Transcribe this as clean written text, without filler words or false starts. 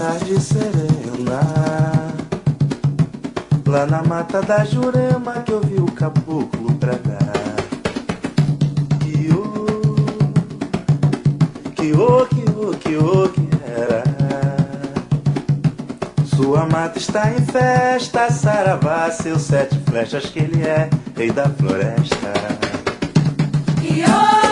tarde serena, lá na mata da Jurema, que eu vi o caboclo bradar. Que era. Sua mata está em festa, saravá, seus 7 flechas, que ele é rei da floresta.